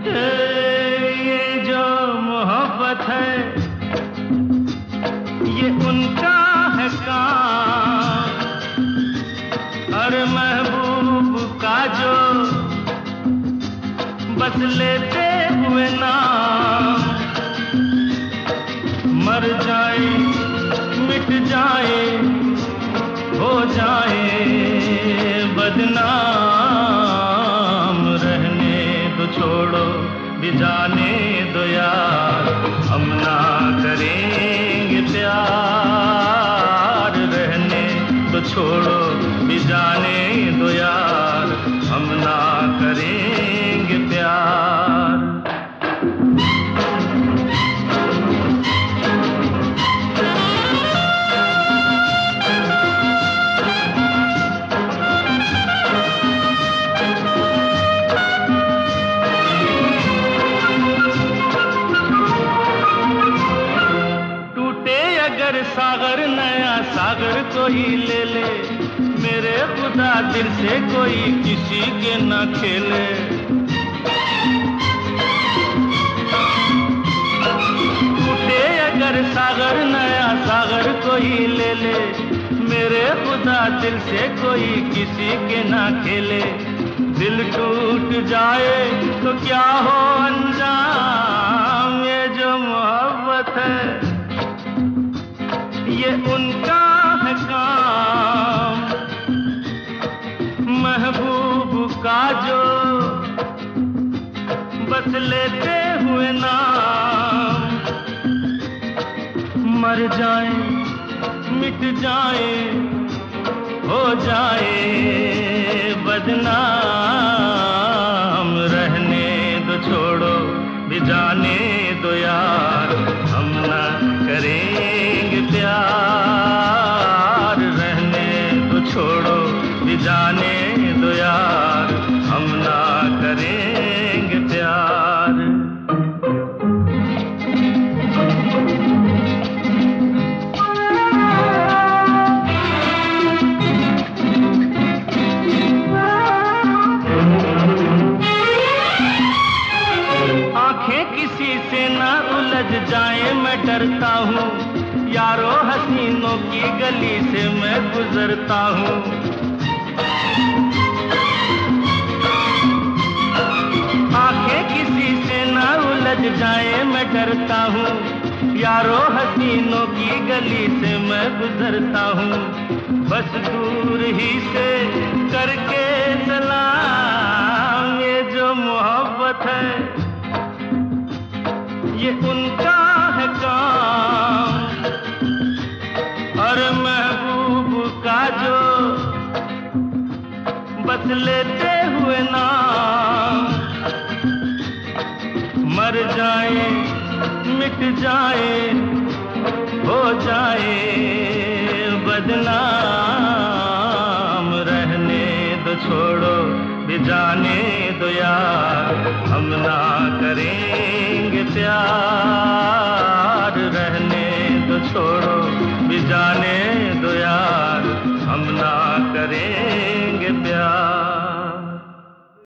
ये जो मोहब्बत है ये उनका है काम। अरे महबूब का जो बस लेते हुए नाम, मर जाए मिट जाए हो जाए बदनाम, रहने दो छोड़ो भी जाने दो यार, हम ना करेंगे प्यार। रहने दो छोड़ो भी जाने दो यार, हम ना करेंगे प्यार। अगर सागर नया सागर कोई ले ले, मेरे खुदा दिल से कोई किसी के न खेले। टूटे अगर सागर नया सागर कोई ले ले, मेरे खुदा दिल से कोई किसी के न खेले। दिल टूट जाए तो क्या हो अंजाम, ये जो मोहब्बत है ये उनका है काम। महबूब का जो बस लेते हुए नाम, मर जाए मिट जाए हो जाए बदनाम। रहने दो छोड़ो भी जाने दो यार, हम ना करेंगे प्यार। रहने दो छोड़ो भी जाने दो यार, हम ना करेंगे प्यार। आंखें किसी से ना उलझ जाए मैं डरता हूँ, यारो हसीनों की गली से मैं गुजरता हूँ। आंखें किसी से ना उलझ जाए मैं डरता हूँ, यारो हसीनों की गली से मैं गुजरता हूँ। बस दूर ही से करके सलाम, ये जो मोहब्बत है ये उनका है काम। और महबूब का जो बस लेते हुए नाम, मर जाए मिट जाए हो जाए बदनाम। रहने दो छोड़ो भी जाने दो यार, हम ना करेंगे प्यार।